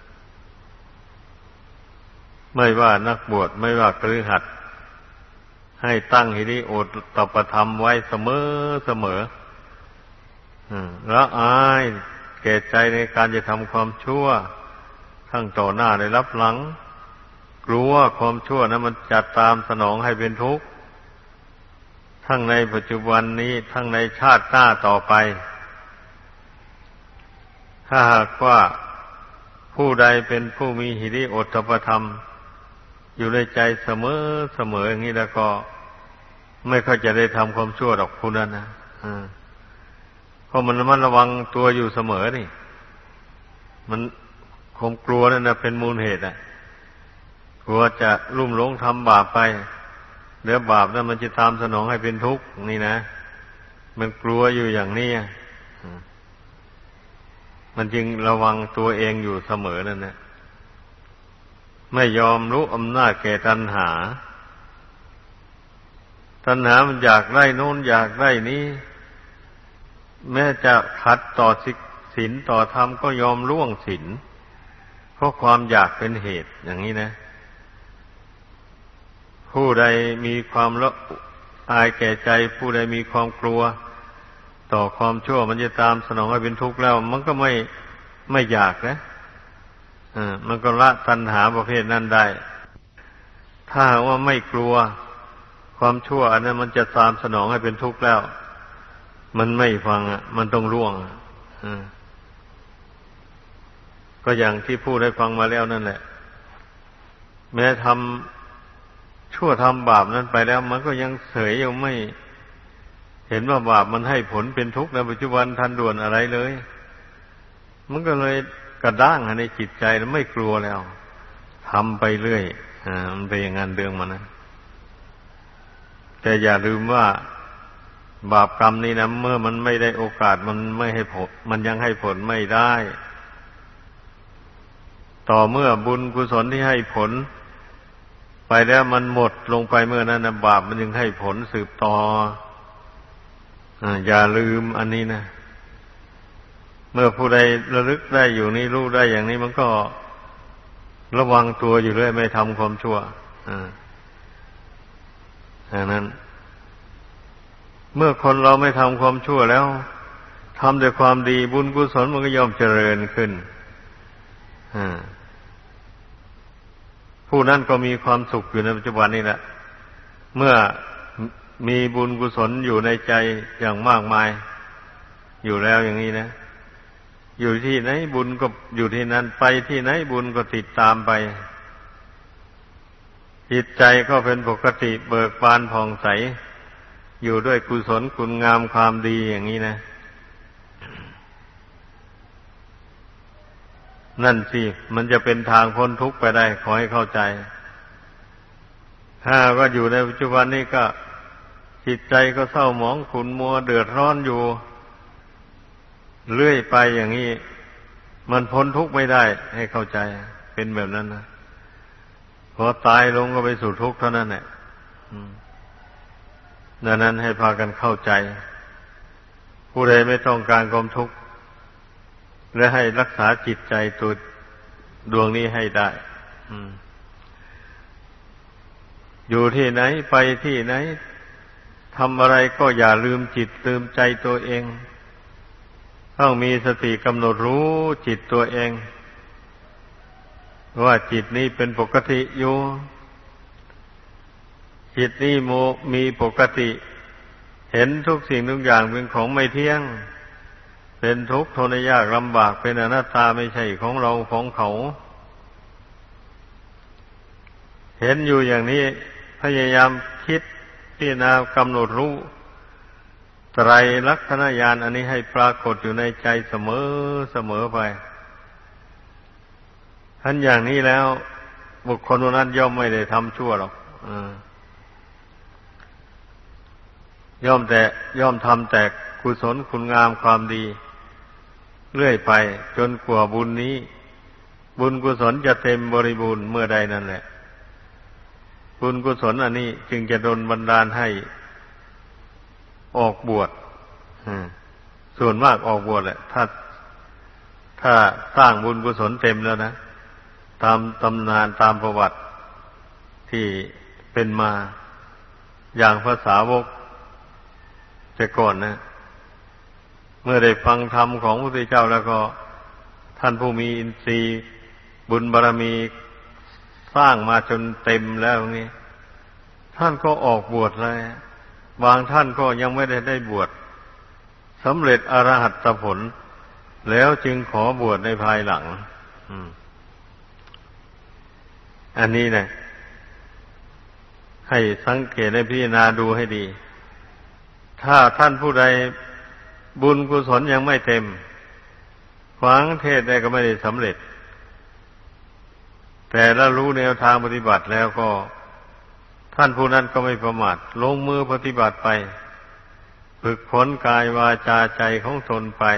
ไม่ว่านักบวชไม่ว่าคฤหัสถ์ให้ตั้งหิริโอตตปธรรมไว้เสมอเสมอละอายแก่ใจในการจะทำความชั่วทั้งต่อหน้าและรับหลังกลัวความชั่วนั้นมันจะตามสนองให้เป็นทุกข์ทั้งในปัจจุบันนี้ทั้งในชาติหน้าต่อไปถ้าหากว่าผู้ใดเป็นผู้มีหิริโอตตัปปธรรมอยู่ในใจเสมอเสมออย่างนี้แล้วก็ไม่ค่อยจะได้ทำความชั่วหรอกผู้นั้นนะเพราะมันระมัดระวังตัวอยู่เสมอนี่มันความกลัวนั่นนะเป็นมูลเหตุอ่ะกลัวจะลุ่มหลงทำบาปไปเดี๋ยวบาปนั้นมันจะตามสนองให้เป็นทุกข์นี่นะมันกลัวอยู่อย่างนี้มันจึงระวังตัวเองอยู่เสมอนั่นนะไม่ยอมรู้อำนาจแก่ตัณหาตัณหามันอยากได้โน้นอยากได้นี้แม้จะขัดต่อศีลต่อธรรมก็ยอมล่วงศีลเพราะความอยากเป็นเหตุอย่างนี้นะผู้ใดมีความละอายแก่ใจผู้ใดมีความกลัวต่อความชั่วมันจะตามสนองให้เป็นทุกข์แล้วมันก็ไม่ไม่อยากนะอ่ามันก็ละตัณหาประเภทนั้นได้ถ้าว่าไม่กลัวความชั่วอันนั้นมันจะตามสนองให้เป็นทุกข์แล้วมันไม่ฟังอ่ะมันต้องล่วงอ่าก็อย่างที่พูดได้ฟังมาแล้วนั่นแหละแม้ทำชั่วทำบาปนั้นไปแล้วมันก็ยังเฉยยังไม่เห็นว่าบาปมันให้ผลเป็นทุกข์ในปัจจุบันทันด่วนอะไรเลยมันก็เลยกระด้างในจิตใจแล้วไม่กลัวแล้วทำไปเรื่อยอ่ามันเป็นอย่างนั้นเรื่องมันนะแต่อย่าลืมว่าบาปกรรมนี้นะเมื่อมันไม่ได้โอกาสมันไม่ให้ผลมันยังให้ผลไม่ได้ต่อเมื่อบุญกุศลที่ให้ผลไปแล้วมันหมดลงไปเมื่อนั้นนะบาปมันยังให้ผลสืบต่ออ่าอย่าลืมอันนี้นะเมื่อผู้ใดระลึกได้อยู่นี้รู้ได้อย่างนี้มันก็ระวังตัวอยู่เรื่อยไม่ทำความชั่วอ่าอย่างนั้นเมื่อคนเราไม่ทำความชั่วแล้วทำแต่ความดีบุญกุศลมันก็ย่อมเจริญขึ้นอ่าผู้นั้นก็มีความสุขอยู่ในปัจจุบันนี่แหละเมื่อมีบุญกุศลอยู่ในใจอย่างมากมายอยู่แล้วอย่างนี้นะอยู่ที่ไหนบุญก็อยู่ที่นั้นไปที่ไหนบุญก็ติดตามไปจิตใจก็เป็นปกติเบิกบานผ่องใสอยู่ด้วยกุศลคุณงามความดีอย่างนี้นะนั่นสิมันจะเป็นทางพ้นทุกข์ไปได้ขอให้เข้าใจถ้าก็อยู่ในปัจจุบันนี้ก็จิตใจก็เศร้าหมองขุ่นมัวเดือดร้อนอยู่เรื่อยไปอย่างนี้มันพ้นทุกข์ไม่ได้ให้เข้าใจเป็นแบบนั้นนะพอตายลงก็ไปสู่ทุกข์เท่านั้นแหละดังนั้นให้พากันเข้าใจผู้ใดไม่ต้องการความทุกข์และให้รักษาจิตใจตัวดวงนี้ให้ได้อยู่ที่ไหนไปที่ไหนทำอะไรก็อย่าลืมจิตลืมใจตัวเองต้องมีสติกำหนดรู้จิตตัวเองว่าจิตนี้เป็นปกติอยู่จิตนี้โมมีปกติเห็นทุกสิ่งทุกอย่างเป็นของไม่เที่ยงเป็นทุกข์ทนยากลำบากเป็นอนัตตาไม่ใช่ของเราของเขาเห็นอยู่อย่างนี้พยายามคิดพิจารณากำหนดรู้ไตรลักษณญาณอันนี้ให้ปรากฏอยู่ในใจเสมอเสมอไปท่านอย่างนี้แล้วบุคคลนั้นย่อมไม่ได้ทำชั่วหรอกย่อมแต่ย่อมทำแต่กุศลคุณงามความดีเรื่อยไปจนกว่าบุญนี้บุญกุศลจะเต็มบริบูรณ์เมื่อใดนั่นแหละบุญกุศลอันนี้จึงจะดลบันดาลให้ออกบวชส่วนมากออกบวชแหละถ้าถ้าสร้างบุญกุศลเต็มแล้วนะตามตำนานตามประวัติที่เป็นมาอย่างภาษาวกแต่ก่อนนะเมื่อได้ฟังธรรมของพระพุทธเจ้าแล้วก็ท่านผู้มีอินทรีย์บุญบารมีสร้างมาจนเต็มแล้วนี่ท่านก็ออกบวชเลยบางท่านก็ยังไม่ได้ได้บวชสำเร็จอรหัตผลแล้วจึงขอบวชในภายหลังอันนี้นะให้สังเกตให้พิจารณาดูให้ดีถ้าท่านผู้ใดบุญกุศลยังไม่เต็มฟังเทศน์ได้ก็ไม่ได้สำเร็จแต่ละรู้แนวทางปฏิบัติแล้วก็ท่านผู้นั้นก็ไม่ประมาทลงมือปฏิบัติไปฝึกฝนกายวาจาใจของตนไป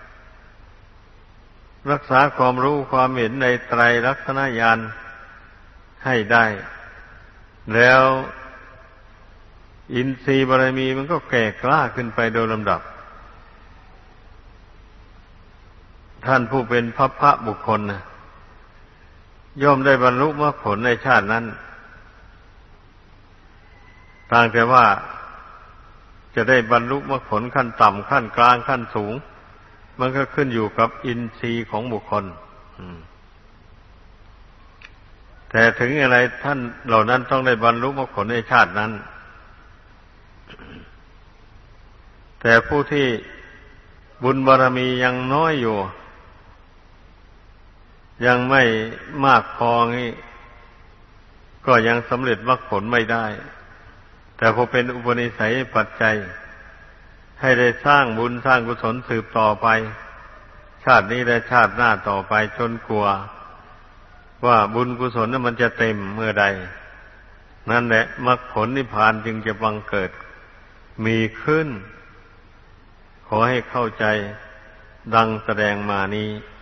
รักษาความรู้ความเห็นในไตรลักษณญาณให้ได้แล้วอินทรีย์บารมีมันก็แก่กล้าขึ้นไปโดยลำดับท่านผู้เป็นพระพระบุคคลนะย่อมได้บรรลุมรรคผลในชาตินั้นต่างแต่ว่าจะได้บรรลุมรรคผลขั้นต่ำขั้นกลางขั้นสูงมันก็ขึ้นอยู่กับอินทรีย์ของบุคคลแต่ถึงอะไรท่านเหล่านั้นต้องได้บรรลุมรรคผลในชาตินั้นแต่ผู้ที่บุญบารมียังน้อยอยู่ยังไม่มากพองี้ก็ยังสำเร็จมรรคผลไม่ได้แต่พอเป็นอุปนิสัยปัจจัยให้ได้สร้างบุญสร้างกุศลสืบต่อไปชาตินี้และชาติหน้าต่อไปจนกลัวว่าบุญกุศลนั้นมันจะเต็มเมื่อใดนั่นแหละมรรคผลนิพพานจึงจะบังเกิดมีขึ้นขอให้เข้าใจดังแสดงมานี้